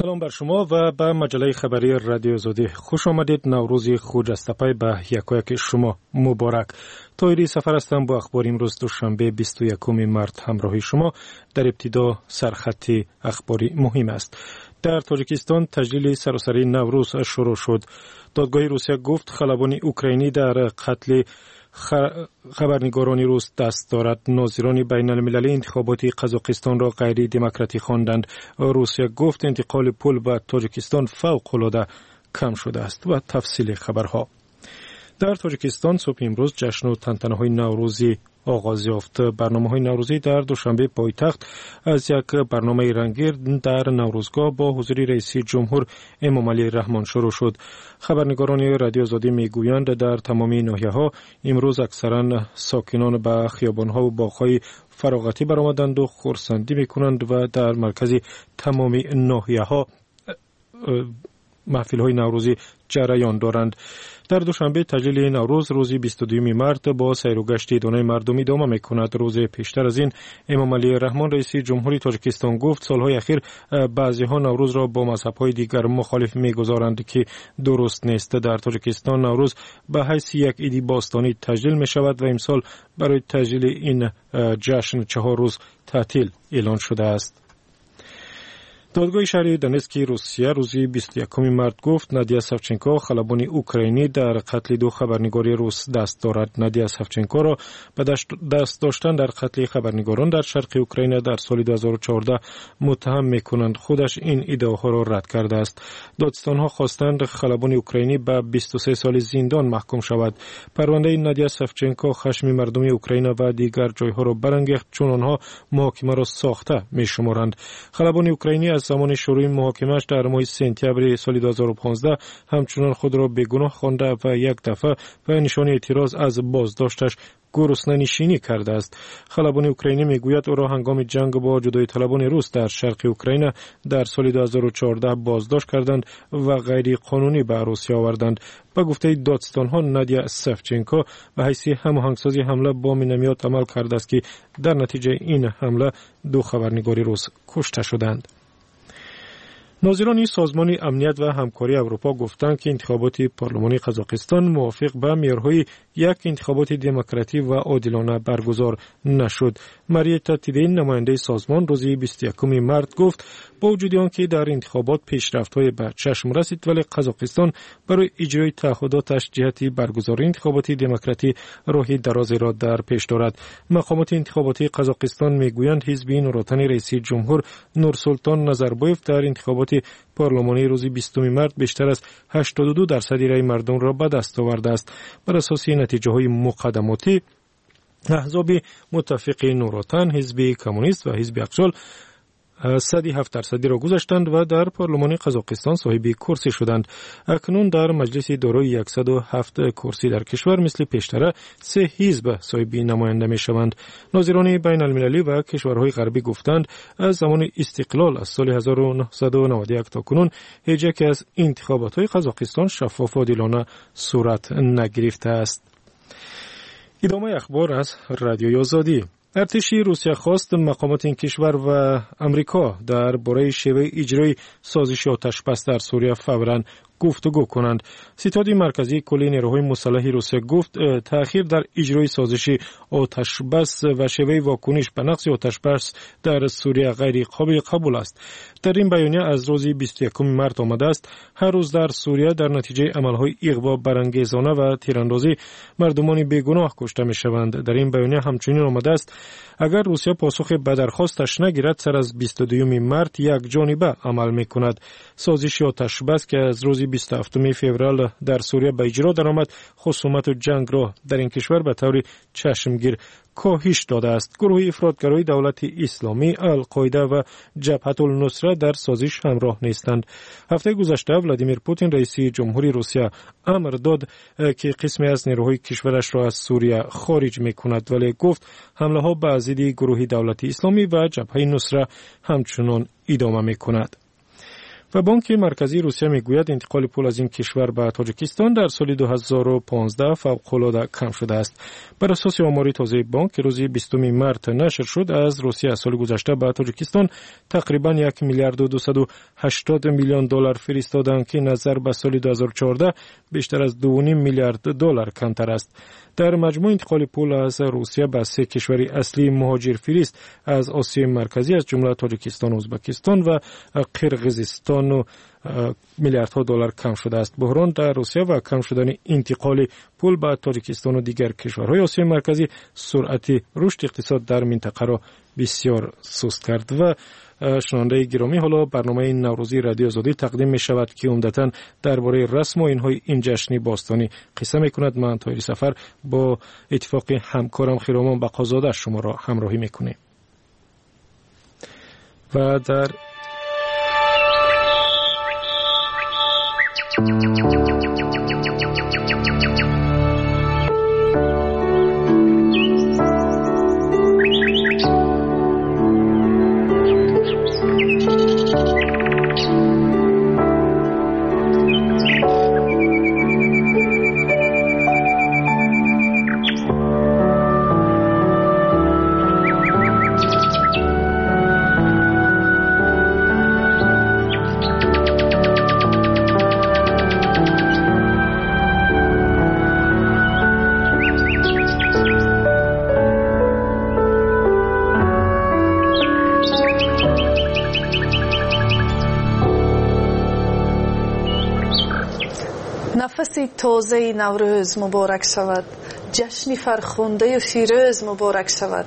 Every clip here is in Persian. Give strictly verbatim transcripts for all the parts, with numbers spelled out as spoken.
سلام بر شما و به مجله خبری رادیو آزادی خوش آمدید. نوروز خجسته به یکایک شما مبارک. طاهری سفر هستم با اخبار امروز دوشنبه بیست و یکم مارس همراهی شما. در ابتدا سرخط اخباری مهم است. در تاجیکستان تجلیل سراسری نوروز شروع شد. دادگاه روسیه گفت خلبان اوکراینی در قتل خبرنگاران روس دست دارد. ناظران بین المللی انتخابات قزاقستان را غیر دموکراتیک خواندند. روسیه گفت انتقال پول به تاجیکستان فوق العاده کم شده است. و تفصیل خبرها. در تاجیکستان صبح امروز جشن و تنتنه‌های نوروزی آغاز یافت. برنامه‌های نوروزی در دوشنبه پایتخت از یک برنامه رنگین در نوروزگاه با حضور رئیس جمهور امام علی رحمان شروع شد. خبرنگاران رادیو آزادی میگویند در تمام ناحیه‌ها امروز اکثرا ساکنان به خیابان‌ها و باغ‌های فراغتی برآمدند و خرسندی می‌کنند و در مرکز تمام ناحیه‌ها محفل‌های نوروزی جریان دارند. در دوشنبه تجلیل نوروز روزی بیست و دوم مارس با سیر و گشت دانه مردمی ادامه می‌کند. روز پیشتر از این امام علی رحمان رئیس جمهوری تاجیکستان گفت سالهای اخیر بعضی‌ها نوروز را با مذهب‌های دیگر مخالف می‌گذارند که درست نیست. در تاجیکستان نوروز به حیث یک عید باستانی تجلیل می‌شود و امسال برای تجلیل این جشن چهار روز تعطیل اعلان شده است. دادگاه شهری دونتسک روسیه روزی بیست و یکم مارس گفت نادیا ساوچنکو خلبان اوکراینی در قتل دو خبرنگار روس دست دارد. نادیا ساوچنکو را به دست داشتن در قتل خبرنگاران در شرق اوکراین در سال دو هزار و چهارده متهم می‌کنند. خودش این ادعاها را رد کرده است. دادستان‌ها خواستند خلبان اوکراینی به بیست و سه سال زندان محکوم شود. پرونده نادیا ساوچنکو خشم مردم اوکراین و دیگر جای‌ها را برانگیخت چون آنها محاکمه را ساخته می‌شمارند. خلبان اوکراینی از زمان شروع محاکمه‌اش در ماه سپتامبر سال دو هزار و پانزده همچنان خود را بیگناه خوانده و یک دفعه به نشان اعتراض از بازداشتش گرسنه‌نشینی کرده است. خلبان اوکراینی میگوید او را هنگام جنگ با جدایی طلبان روس در شرق اوکراین در سال دو هزار و چهارده بازداشت کردند و غیر قانونی به روسیه آوردند. به گفته دادستان‌ها نادیا ساوچنکو به حیث هماهنگساز حمله با مینامیات عمل کرده است که در نتیجه این حمله دو خبرنگار روس کشته شدند. ناظران سازمان امنیت و همکاری اروپا گفتند که انتخابات پارلمانی قزاقستان موافق به معیارهای یک انتخابات دموکراتیک و عادلانه برگزار نشد. ماریتا تیدین نماینده سازمان روزی بیست و یکم مارس گفت با وجود آنکه در انتخابات پیشرفت‌های به چشم رسید ولی قزاقستان برای اجرای تعهداتش جهت برگزاری انتخابات دموکراتیک راهی دراز را در پیش دارد. مقامات انتخاباتی قزاقستان میگویند حزب نوروتن رئیس جمهور نورسولطان نظربایف در انتخابات پارلمانی روز بیستم مارس بیشتر از هشتاد و دو درصد رای مردم را به دست آورده است. بر اساس نتیجه‌های مقدماتی احزاب متفق نوروتن، حزب کمونیست و حزب اقشال صد و هفت درصدی را گذاشتند و در پارلمان قزاقستان صاحب کرسی شدند. اکنون در مجلس دارای صد و هفت کرسی در کشور مثل پیشتر سه حزب صاحب نماینده می شوند. ناظران بین المللی و کشورهای غربی گفتند از زمان استقلال از سال هزار و نهصد و نود و یک تا کنون هیچ یک از انتخابات های قزاقستان شفاف و عادلانه صورت نگرفته است. ادامه اخبار از رادیوی آزادی. ارتش روسیه خواست مقامات این کشور و امریکا در باره شیوه اجرای سازش آتشبس در سوریه فوراً گفتگو کنند. ستاد مرکزی کل نیروهای مسلح روسیه گفت تأخیر در اجرای سازش آتشبس و شیوه واکنش به نقض آتشبس در سوریه غیر قابل قبول است. در این بیانیه از روز بیست و یکم مارس آمده است هر روز در سوریه در نتیجه عملهای اغوا برانگیزانه و تیراندازی مردمان بیگناه کشته میشوند. در این بیانیه همچنین آمده است اگر روسیه پاسخ به درخواستش نگیرد سر از بیست و دوم مارس یک جانبه عمل میکند. سازش آتشبس که از روز بیست و هفتم فوریه در سوریه به اجرا درآمد خصومت و جنگ را در این کشور به طور چشمگیر کاهش داده است. گروه افراطگرای دولت اسلامی، القاعده و جبهت النصره در سازش همراه نیستند. هفته گذشته ولادیمیر پوتین رئیس جمهوری روسیه امر داد که قسمی از نیروهای کشورش را از سوریه خارج میکند ولی گفت حمله ها به ضد گروه دولت اسلامی و جبهه نصره همچنان ادامه میکند. و بانک مرکزی روسیه میگوید انتقال پول از این کشور به تاجیکستان در سال دو هزار و پانزده فوق‌العاده کم شده است. بر اساس آمار تازه بانک روز بیستم مارس نشر شد، از روسیه سال گذشته به تاجیکستان تقریبا یک میلیارد و دویست و هشتاد میلیون دلار فرستادند که نظر به سال دو هزار و چهارده بیشتر از دو و نیم میلیارد دلار کمتر است. در مجموع انتقال پول از روسیه به سه کشور اصلی مهاجر فریست از آسیای مرکزی از جمله تاجیکستان، ازبکستان و قرقیزستان و میلیاردها دلار کم شده است. بحران در روسیه و کم شدن انتقال پول به تاجیکستان و دیگر کشورهای آسیای مرکزی سرعت رشد اقتصاد در منطقه را بسیار سست کرد. و شنونده گرامی، حالا برنامه نوروزی رادیو آزادی تقدیم می شود که عمدتاً درباره رسم و اینهای این جشن باستانی قصه می کند. من طاهر سفر با اتفاق همکارم خیرامان بقازاده شما را همراهی می کنیم. و در نفسی تازه نوروز مبارک شود، جشن فرخنده و فیروز مبارک شود.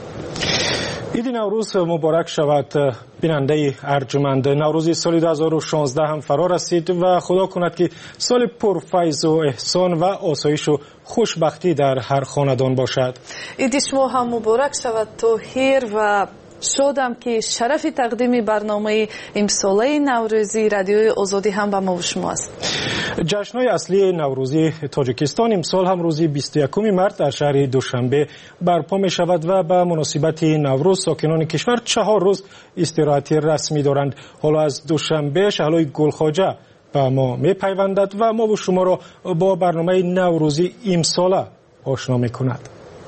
عید نوروز مبارک شود بیننده ارجمند. نوروز سال دو هزار و شانزده هم فرا رسید و خدا کند که سال پرفیض و احسان و آسایش و خوشبختی در هر خاندان باشد. عید شما هم مبارک شود طاهر و شادم که شرف تقدیم برنامه امساله نوروزی رادیوی آزادی هم به ما و شما است. جشن‌های اصلی نوروزی تاجیکستان امسال هم روز بیست و یکم مارس در شهر دوشنبه برپا می شود و به مناسبت نوروز ساکنان کشور چهار روز استراحت رسمی دارند. حالا از دوشنبه شهلای گلخواجه به ما می پیوندد و ما و شما را با برنامه نوروزی امساله آشنا می کند.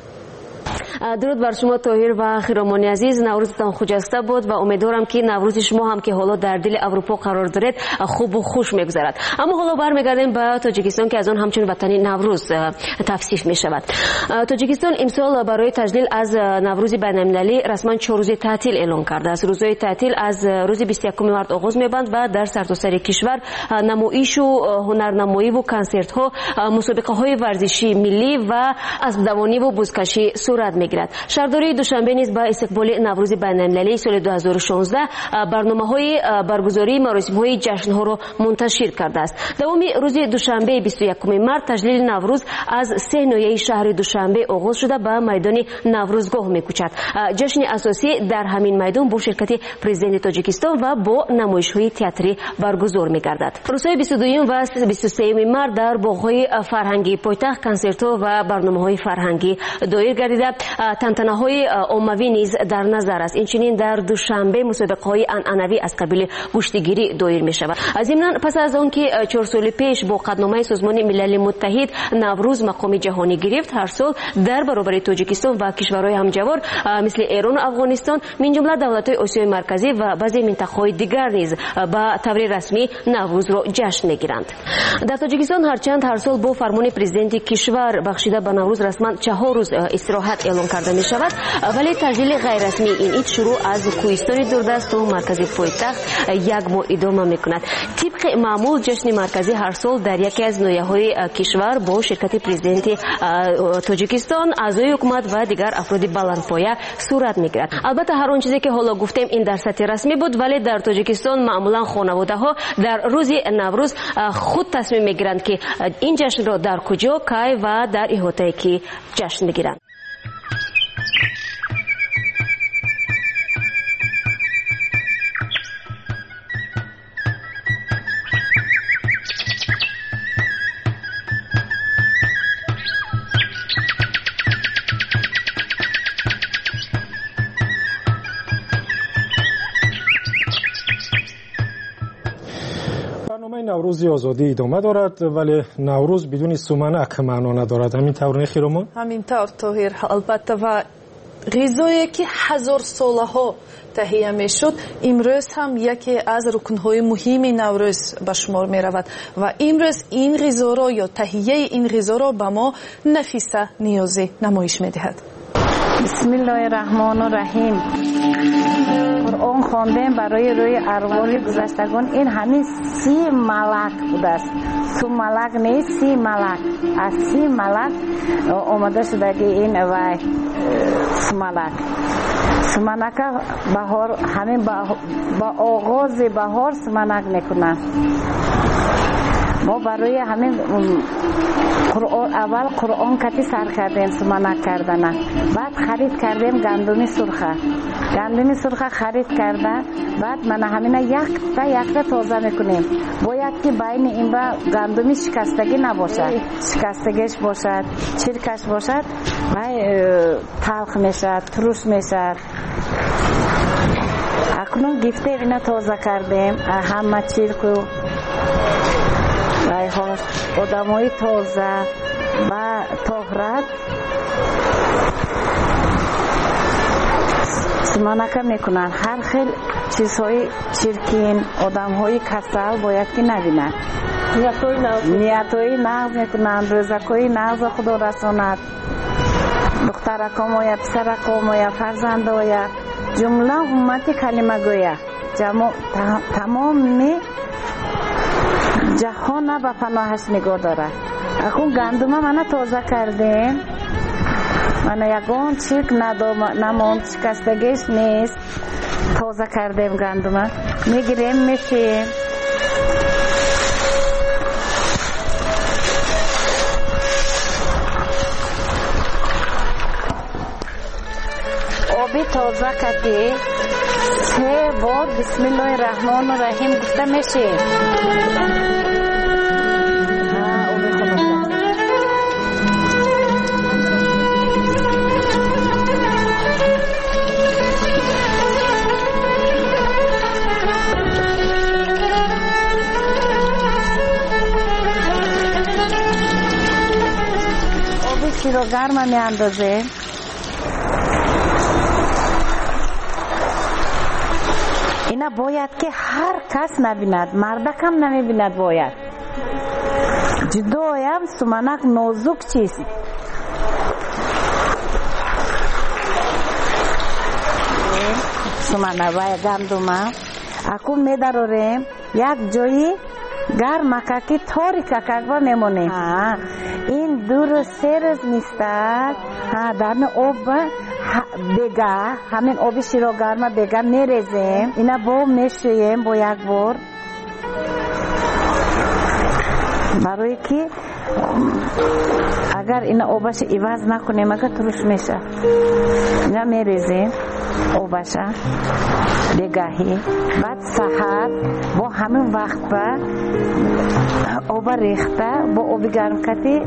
درود بر شما طاهر و خیرامان عزیز، نوروزتان خجسته بود و امیدوارم که نوروز شما هم که حالا در دل اروپا قرار دارید خوب و خوش میگذرد. اما حالا برمیگردیم به تاجیکستان که از آن همچون وطن نوروز تفسیح می شود. تاجیکستان امسال برای تجلیل از نوروز بین‌المللی رسما چهار روز تعطیل اعلام کرده است. روزهای تعطیل از روز بیست و یکم مارس آغاز می‌بند و در سرتاسر کشور نمایش و هنرنمایی و کنسرت ها، مسابقه های ورزشی ملی و اسب‌دوانی و بزکشی صورت می‌گیرد. شهرداری دوشنبه نیز با استقبال نوروز بین‌المللی سال دو هزار و شانزده برنامه‌های برگزاری مراسم‌های جشن‌ها را منتشر کرده است. دوام روز دوشنبه بیست و یکم مارس تجلیل نوروز از سه ناحیه شهر دوشنبه آغاز شده به میدان نوروزگاه می‌کوچد. جشن اساسی در همین میدان با شرکت پرزیدنت تاجیکستان و با نمایش‌های تئاتری برگزار می‌گردد. روزهای بیست و دو و بیست و سه مارس در باغ‌های فرهنگی پایتخت کنسرت‌ها و برنامه‌های فرهنگی دایر گردیده. تنتنه‌های عمومی نیز در نظر است. اینچنین در دوشنبه مسابقه‌های عنعنوی از قبیل گوشتگیری دایر می‌شود. از این پس از آنکه چهار سال پیش با قدنامه سازمان ملل متحد نوروز مقام جهانی گرفت، هر سال در برابر تاجیکستان و کشورهای همجوار مثل ایران و افغانستان من جمله دولت‌های آسیای مرکزی و بعضی منطقه‌های دیگر نیز با طور رسمی نوروز را جشن می‌گیرند. در تاجیکستان هرچند هر سال با فرمان پرزیدنت کشور بخشیده به نوروز رسما چهار روز استراحت اعلام کرده می شود، ولی تجلیل غیر رسمی این عید شروع از کوهستان دوردست و مرکزی پایتخت یک ماه ادامه می کند. طبق معمول جشن مرکزی هر سال در یکی از ناحیه‌های کشور با شرکت پرزیدنت تاجیکستان، اعضای حکومت و دیگر افراد بلندپایه صورت می گیرد. البته هر آن چیزی که حالا گفتیم این در سطح رسمی بود، ولی در تاجیکستان معمولا خانواده‌ها در روز نوروز خود تصمیم می گیرند که این جشن را در کجا، کی و در احاطه کی جشن می گیرند. برنامه نوروز آزادی ادامه دارد ولی نوروز بدون سومنک معنا ندارد. همین طور نه خیرمان؟ همین طور طاهر. البته و غذایی که هزار ساله ها تهیه می شد امروز هم یکی از رکنهای مهم نوروز به شمار می رود و امروز این غذا را یا تهیه این غذا را به ما نفیسه نیازی نمایش می دهد. بسم الله الرحمن الرحیم. قرآن خواندیم برای روی ارواح گذشتگان. این همین سی ملک بوده است. سو ملک نیست، سی ملک. از سی ملک آمده شده که این وای سو ملک سمنک بهار همین با آغاز بهار سمنک میکنن. ما برای همین قرآن اول قرآن کتی سر کردیم سمنک کردن، بعد خرید کردیم گندم سرخه گندم سرخه خرید کردن، بعد من همین یک تا یک تا تازه میکنیم. باید که بین این با گندم شکستگی نباشد، شکستگیش باشد، چرکش باشد و تلخ میشد، ترش میشد. اکنون گفته اینا تازه کردیم، همه چرکو آدمای تازه و طهارت سمنک میکنن. هر خیل چیزهای چرکین آدمهای کسل باید که نبینن. نیتهای نغز میکنن، رزقهای نغز خدا رساند. دخترکام و یا پسرکام و یا فرزنده و یا جمله امت کلمه گویه تمام جهان به پناهش نگاه داره. اکنون گندم من تازه کردیم، من یکون چیک نموند، شکستگیش نیست. تازه کردیم گندم میگیریم میشیم. آبی تازه کردی سه بار بسم الله الرحمن الرحیم گفته میشه. آبی چی رو گرم می اندازه. اینا باید که هر کس نبیند، مردکم نمیبیند. باید جدایم سمنک نازک چیست. سمنک و گندم اکون میداریم یک جایی گرم که تاری ککک با میمونه. این دور سه روز نیستد. در آب بگه همین آبی شیرا گرمه بگه میریزیم. اینا با میشویم با یک بار برای که اگر اینا آبش عوض نکنیم اگر ترش میشه. اینا میریزیم آبش بگهی. بعد سحر با همین وقت با آب ریخته با آب گرم کتی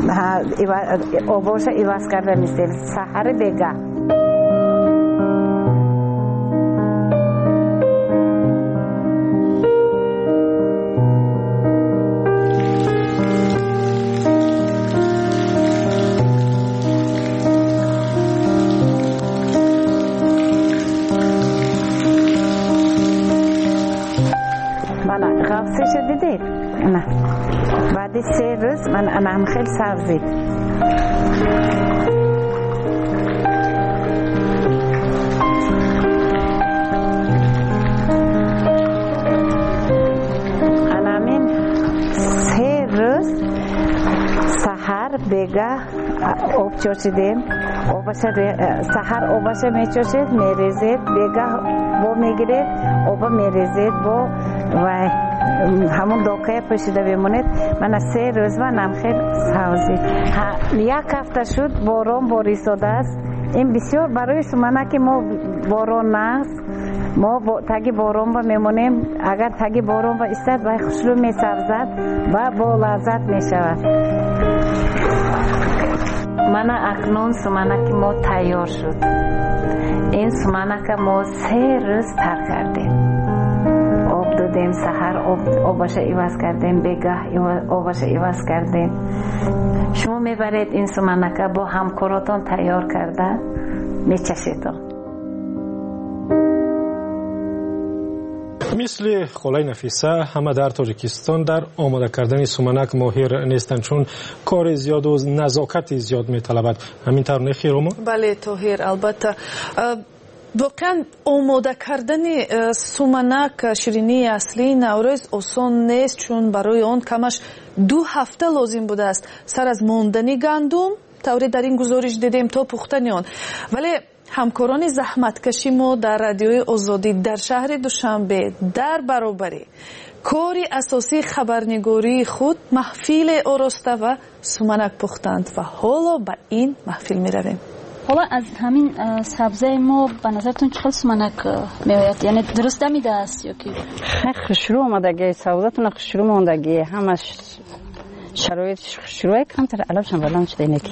آبش عوض کرده میشه. سحر بگه غفصش دیدید؟ نه. بعد سه روز من انام خیلی سبزی انامین سه روز سحر بگه آب چوشیدیم. آبش سحر آبش میچوشید میریزید بگه با میگیرید آب میریزید با و همون داکه پشیده بمونید. من سه روز و نمخیل سوزی یک هفته شد باران باریساده است. این بسیار برای سمنک ما باران است. ما با تگی باران با میمونیم. اگر تگی باران با استاد و خوشلو می سبزد و با لذت می شود. من اکنون سمنک ما تیار شد. این سمنک ما سه روز تر کردیم. کردیم، سحر آبش عوض کردیم، بگاه آبش عوض کردیم. شما میبرید این سمنک با همکاراتون تیار کرده میچشید. مثل خالای نفیسه همه در تاجیکستان در آماده کردن سمنک ماهر نیستند، چون کار زیاد و نزاکت زیاد میطلبد. همین طور نخیر ما؟ بله طاهر، البته واقعا آماده کردن سمنک شیرینی اصلی نوروز آسان نیست، چون برای آن کمش دو هفته لازم بوده است، سر از ماندنی گندم طوری در این گزارش دیدیم تا پختن آن. ولی همکاران زحمتکشی ما در رادیوی آزادی در شهر دوشنبه در برابری کاری اساسی خبرنگاری خود محفل آراسته و سمنک پختند و حالا به این محفل می رویم. حالا از همین سبزه ما به نظرتون چقدر سمنک می آید؟ یعنی درست دمیده است یا که خشرو آمدگی سبزتون خشرو ماندگی همش شرایط خشروی کمتر علم شم بلند شده اینکی.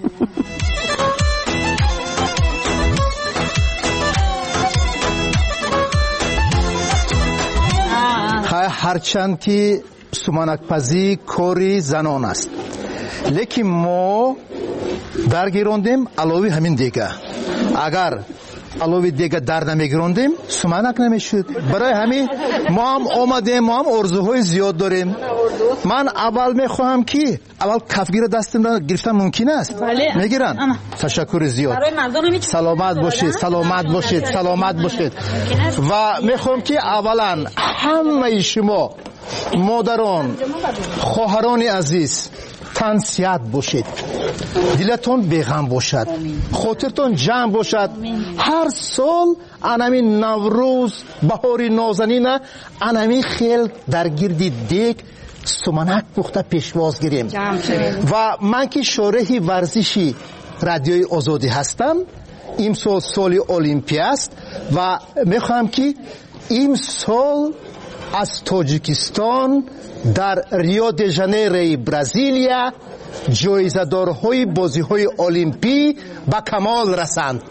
هرچند که سمنک پزی کاری زنان است، لیکن ما درگیروندیم علاوه همین دیگه. اگر علاوه دیگه در نمیگیروندیم سمنک نمیشد. برای همین ما هم آمدیم، ما هم ارزوهای زیاد داریم. من اول میخواهم که اول کفگیر دستم را گرفتن ممکن است؟ میگیرن؟ تشکر زیاد. سلامت باشید، سلامت باشید، سلامت باشید. و میخوام که اولا همه شما مادران، خواهران عزیز تن صحت باشید، دلتون بیغم باشد، خاطرتون جمع باشد. هر سال انمی نوروز بهاری نازنین انمی خیل در گردی دیگ سمنک پخته پیشواز گیریم. و من که شارح ورزشی رادیوی آزادی هستم، این سال سال المپیا است و میخوام که این سال از تاجیکستان در ریو دی ژانیرو برزیلیا جایزه‌دارهای بازی‌های المپی به کمال رسند.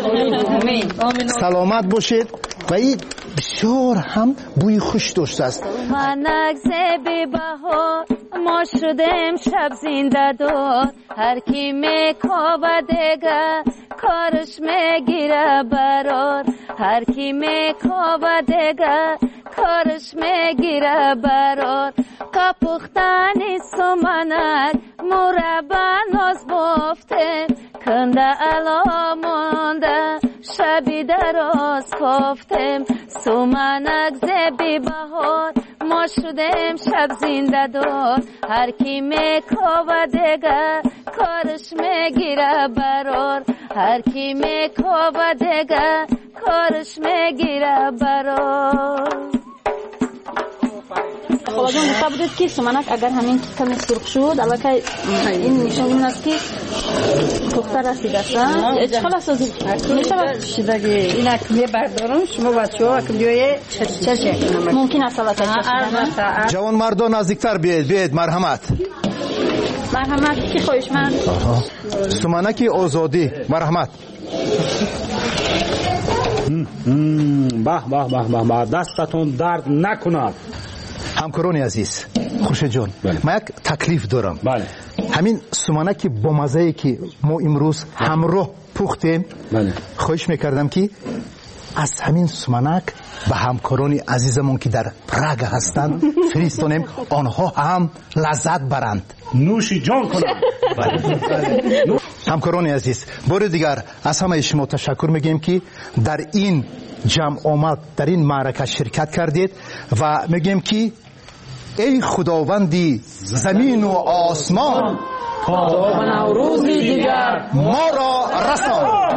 سلامت باشید. و این بسیار هم بوی خوش داشته است. منک زبی بهار ما شدیم شب زنده دار، هر کی میکاوه دیگه کارش میگیره برار، هر کی میکاوه دیگه کارش میگیره برار. کپختنی سمنک مربع ناز بافته، کنده علا مانده شبی دراز کافتم. سمنک زبی بهار ما شدیم شب زنده دار، هر کی میکاوه دیگه کارش میگیره برار، هر کی میکاوه دیگه کارش میگیره برار. خب جان گفته بودید که سمنک اگر همین کمی سرخ شد البته این نشون این است که پخته رسیده است. چقدر سازی میشه شدگی اینا که بردارم شما بچه‌ها که بیای چه ممکن است البته جوان مردان نزدیکتر بیاید بیاید. مرحمت مرحمت که خواهشمند. سمنک آزادی. مرحمت. به به به به دستتون درد نکند. همکاران عزیز، خوش جان، من یک تکلیف دارم. بله. همین سمنک با مزه‌ای که ما امروز همراه پختیم، بله. خواهش میکردم که از همین سمنک به همکاران عزیزمون که در پراگ هستند فرستانیم، آنها هم لذت برند. نوش جان کنند. همکاران عزیز، بار دیگر از همه شما تشکر میگیم که در این جمع آمد، در این معرکه شرکت کردید و میگیم که ای خداوندی زمین و آسمان تا نوروزی دیگر ما را رسان.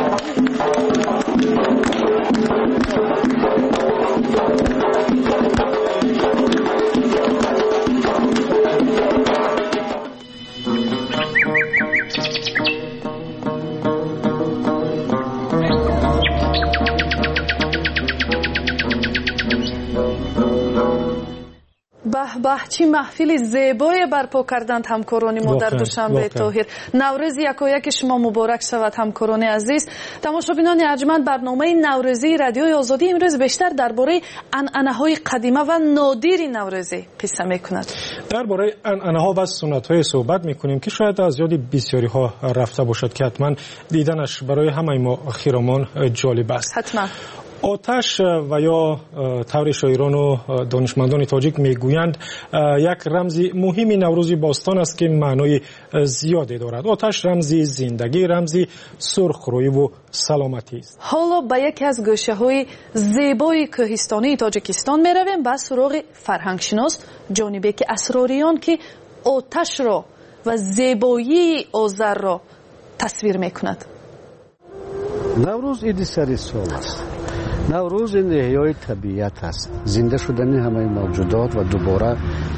به به چی محفل زیبای برپا کردند همکاران ما در دوشنبه طاهر. نوروز یکایک شما مبارک شود همکاران عزیز. تماشابینان ارجمند، برنامه نوروزی رادیوی آزادی امروز بیشتر درباره عنعنه‌های قدیمی و نادر نوروزی قصه می‌کند. درباره عنعنه‌ها و سنت‌های صحبت می‌کنیم که شاید از یاد بسیاری ها رفته باشد که حتما دیدنش برای همه ما خیرامان جالب است. حتما. آتش و یا طور شاعران و دانشمندان تاجیک میگویند یک رمز مهمی نوروز باستان است که معنای زیادی دارد. آتش رمزی زندگی، رمزی سرخرویی و سلامتی است. حالا به یکی از گوشه‌های زیبای کوهستانی تاجیکستان میرویم، به سراغ فرهنگشناس جانبه که اسراریان که آتش را و زیبایی آذر را تصویر میکند. نوروز عید سر سال است. نوروز این احیای طبیعت است، زنده شدن همه موجودات و دوباره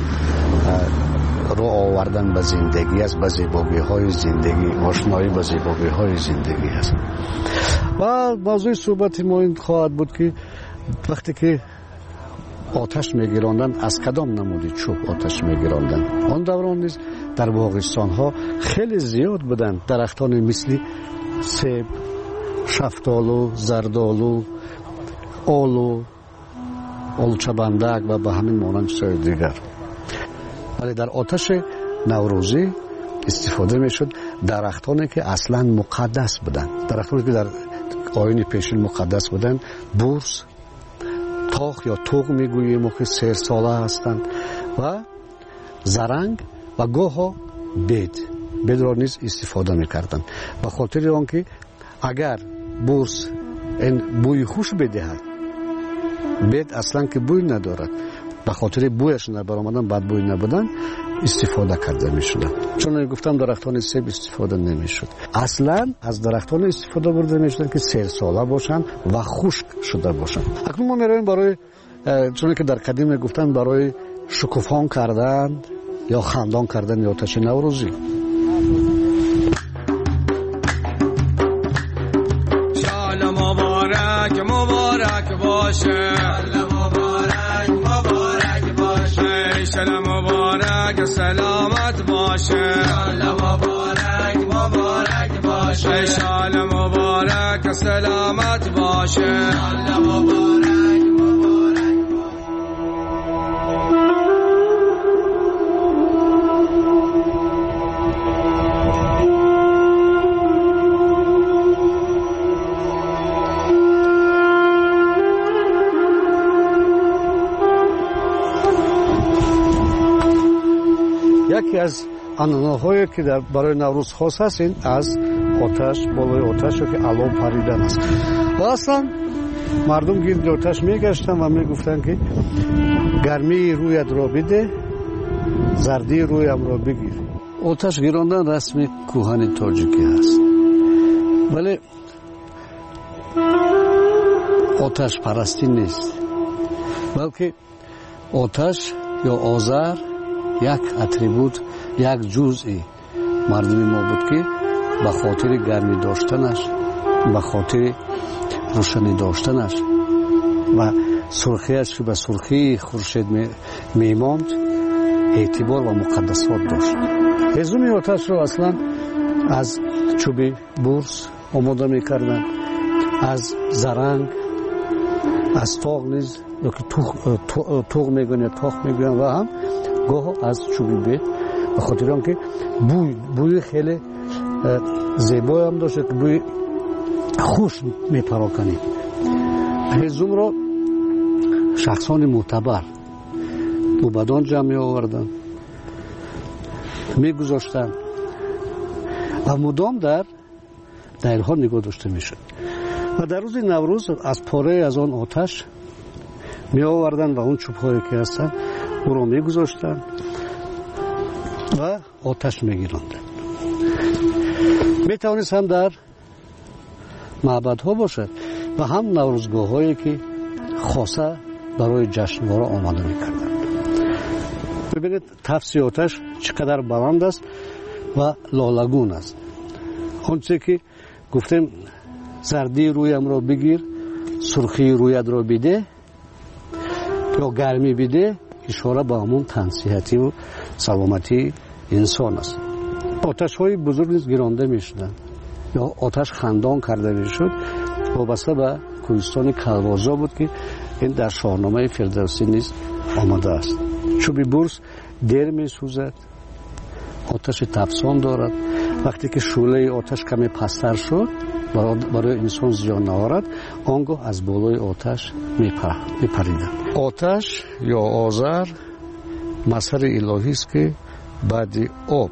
رو آوردن به زندگی است، به زیبایی های زندگی، آشنایی به زیبایی های زندگی است. و موضوع صحبت ما این خواهد بود که وقتی که آتش میگیراندن از کدام نمودی چوب آتش میگیراندن. آن دوران نیز در باغستان ها خیلی زیاد بودند، درختان مثل سیب، شفتالو، زردالو، آلو، آلو چبندک و به همین مانند چیزهای دیگر. ولی در آتش نوروزی استفاده میشد درختانی که اصلا مقدس بودند، درختانی که در آیین پیشین مقدس بودند، بورس، تاخ یا توق میگوییم که سیر ساله هستند و زرنگ و گاه بید بید را نیز استفاده میکردند. به خاطر آنکه اگر بورس این بوی خوش بدهد، بید اصلا که بوی ندارد، به خاطر بویش نبرآمدن، بد بوی نبودن، استفاده کرده میشدن. چون گفتم درختان سیب استفاده نمیشد، اصلا از درختان استفاده برده میشدن که سیر ساله باشن و خشک شده باشن. اکنون ما میرویم برای چون که در قدیم گفتن برای شکوفان کردن یا خندان کردن آتش نوروزی. مبارک مبارک باشه، مبارک مبارک باشه، شل مبارک سلامت باشه، مبارک مبارک باشه، شل مبارک سلامت باشه، مبارک. یکی از عنعنه‌هایی که در برای نوروز خاص است این از آتش، بالای آتش که علو پریدن است. و اصلا مردم گرد آتش میگشتن و میگفتن که گرمی رویت را بده، زردی رویم را بگیر. آتش گیراندن رسم کوهن تاجیکی است، ولی آتش پرستی نیست، بلکه آتش یا آذر یک اتریبوت، یک جزئی مردمی ما بود که به خاطر گرمی داشتنش، به خاطر روشنی داشتنش و سرخیش که به سرخی خورشید میماند اعتبار و مقدسات داشت. هزومی آتش را اصلا از چوب بورس آماده میکردن، از زرنگ، از تاق نیز یا که توق میگن یا تاخ میگن و هم گاه از چوب بید، به خاطر آنکه بوی بوی خیلی زیبایی هم داشت که بوی خوش میپراکنید. هزوم را شخصان معتبر موبدان جمع آوردن، میگذاشتن و مدام در دیرها نگاه داشته میشد. و در روز نوروز از پاره از آن آتش می آوردن و اون چوب هایی که هستن او را می گذاشتن و آتش می گیراندن. می توانست هم در معبد ها باشد و هم نوروزگاه هایی که خاصه برای جشنواره آماده می کردن. ببینید تفسی آتش چقدر بلند است و لالگون است. آنچه که گفتیم زردی رویم را بگیر، سرخی رویت را بده یا گرمی بده، ишора ба ҳамон тансиҳативу саломатии инсон аст. оташҳои бузург низ гиронда мешуданд ё оташ хандон карда мешуд. вобаста ба кӯҳистони калвозо буд ки ин дар шоҳномаи фирдавсӣ низ омадааст. чӯби бурс дер месӯзад, оташи тафсон дорад. вақте ки шӯълаи оташ каме пасттар шуд, барои инсон зиён наорад, он гоҳ аз болои оташ мепаридад. оташ ё озар масари илоҳист ки баъди об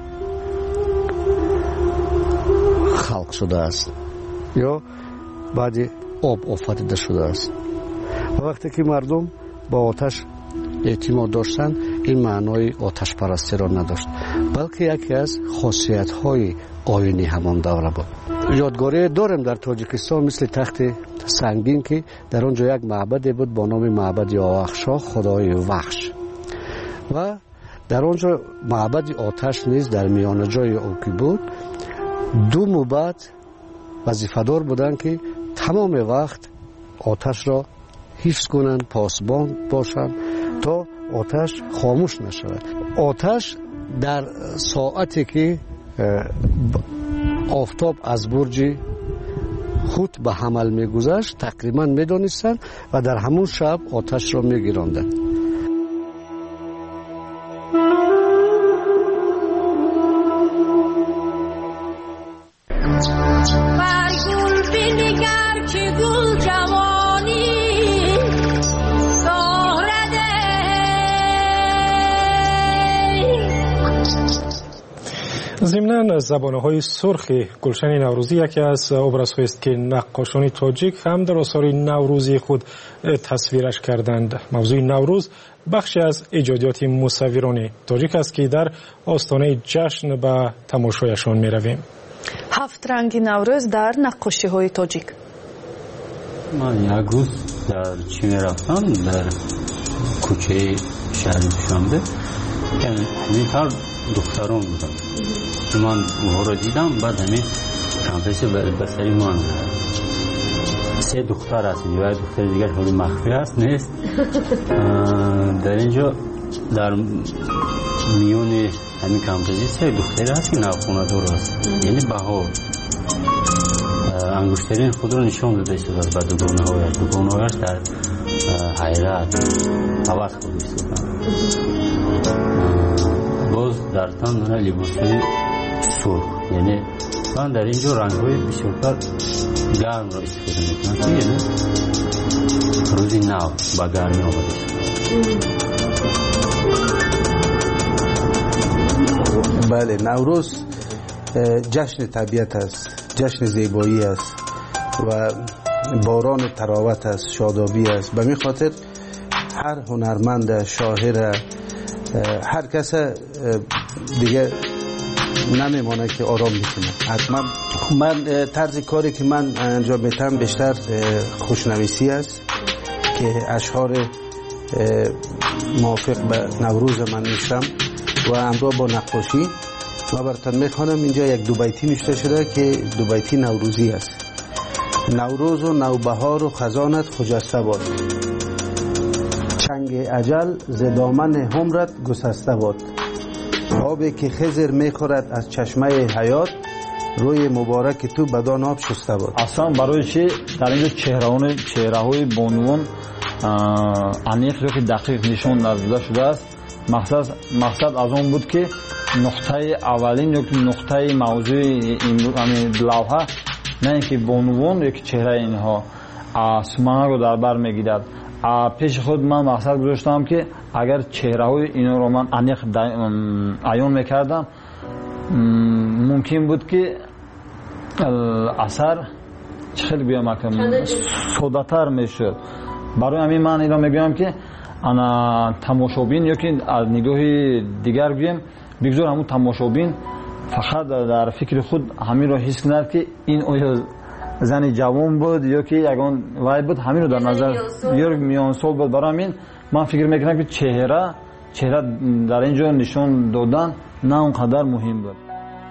халқ шудааст ё баъди об офарида шудааст. ва вақте ки мардум ба оташ эътимод доштанд, ин маънои оташпарастиро надошт, балки яке аз хосиятҳои оини ҳамон давра буд. ёдгорие дорем дар тоҷикистон мисли тахти сангин ки дар он ҷо як маъбаде буд бо номи маъбади овахшоҳ, худои вахш. ва дар он ҷо маъбади оташ низ дар миёнаҷои ӯ ки буд, ду мубад вазифадор буданд ки тамоми вақт оташро ҳифз кунанд, посбон бошанд то оташ хомӯш нашавад. оташ дар соате ки офтоб аз бурҷи худ ба ҳамал мегузашт, тақрибан медонистанд ва дар ҳамон шаб оташро мегиронданд. ضمناً زبانه‌های سرخ گلشن نوروزی یکی از ابرزهایی است که نقاشان تاجیک هم در آثار نوروزی خود تصویرش کردند. موضوع نوروز بخشی از ایجادیات مصوران تاجیک است که در آستانه جشن به تماشایشان می‌رویم. هفت رنگ نوروز در نقاشی‌های تاجیک. من یک روز در چی می‌رفتم، در کوچه شهر دوشنبه، یعنی همین دختران بودم. من اونها را دیدم، بعد همین کمپس بسری من سه دختر هستید و دختر دیگر حالی مخفی هست نیست. در اینجا در میون همین کمپسی سه دختر هست که نوخونه دار هست، یعنی بهار انگشترین خود را نشان داده شده است به دوگانه هایش. دوگانه هایش در حیرت عوض خود شدن. باز در تن دارن لباسهای سرخ، یعنی من در اینجا رنگ‌های بسیارتر گرم را استفاده میکنم، یعنی روزی نو با گرمی آمده شد. بله، نوروز جشن طبیعت است، جشن زیبایی است و باران تراوت است، شادابی است. به می خاطر هر هنرمند، شاعر، هر کس دیگه نمیمانه که آرام میکنه. حتما من طرز کاری که من انجام میدم بیشتر خوشنویسی است که اشعار موافق به نوروز من نیستم و همراه با نقاشی و براتون میخوانم. اینجا یک دو بیتی نوشته شده که دو بیتی نوروزی است. نوروز و نوبهار و خزانت خجسته باد، چنگ اجل ز دامن عمرت گسسته باد. آبی که خضر میخورد از چشمه حیات، روی مبارک تو بدان آب شسته باد. اصلا برای چی در اینجا چهره‌های چهره‌های بانوان عمیق یا که دقیق نشان داده شده است. مقصد مقصد از اون بود که نقطه اولین یا که نقطه موضوع این لوحه نه اینکه بانوان یا که چهره اینها سمنگ رو در بر میگیرد. پیش خود من مقصد گذاشتم که اگر چهره های اینا رو من عمیق عیان میکردم ممکن بود که اثر خیلی بیامکم ساده‌تر میشد. برای همین من اینا میگم که انا تماشابین یا که از نگاه دیگر بگیم بگذار همون تماشابین فقط در فکر خود همین رو حس کند که این آیا زن جوان بود یا که یگان وای بود، همین رو در نظر یا میان سال بود. برای همین من فکر میکنم که چهره چهره در اینجا نشان دادن نه اونقدر مهم بود.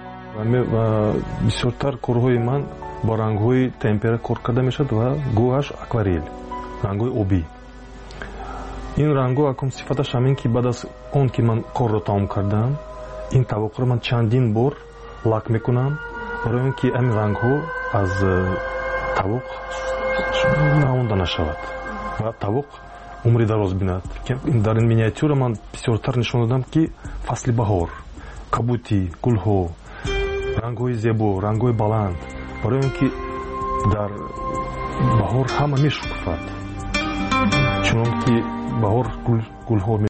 بسیارتر کارهای من با رنگ‌های تمپره کار کرده میشد و گوهش اکوارل، رنگ‌های آبی. ин рангҳо акум сифаташ ҳамин ки баъд аз он ки ман корро тамом кардам ин тавоққро ман чандин бор лак мекунам барои он ки ҳамин рангҳо аз тавоқ равонда нашавад ва тавоқ умри дароз бинад. Дар ин миниатюра ман бисёртар нишон додам ки фасли баҳор, кабути, гулҳо, рангҳои зебо, рангҳои баланд, барои он ки дар баҳор ҳама мешукуфад. Чунон ки баҳор гулҳо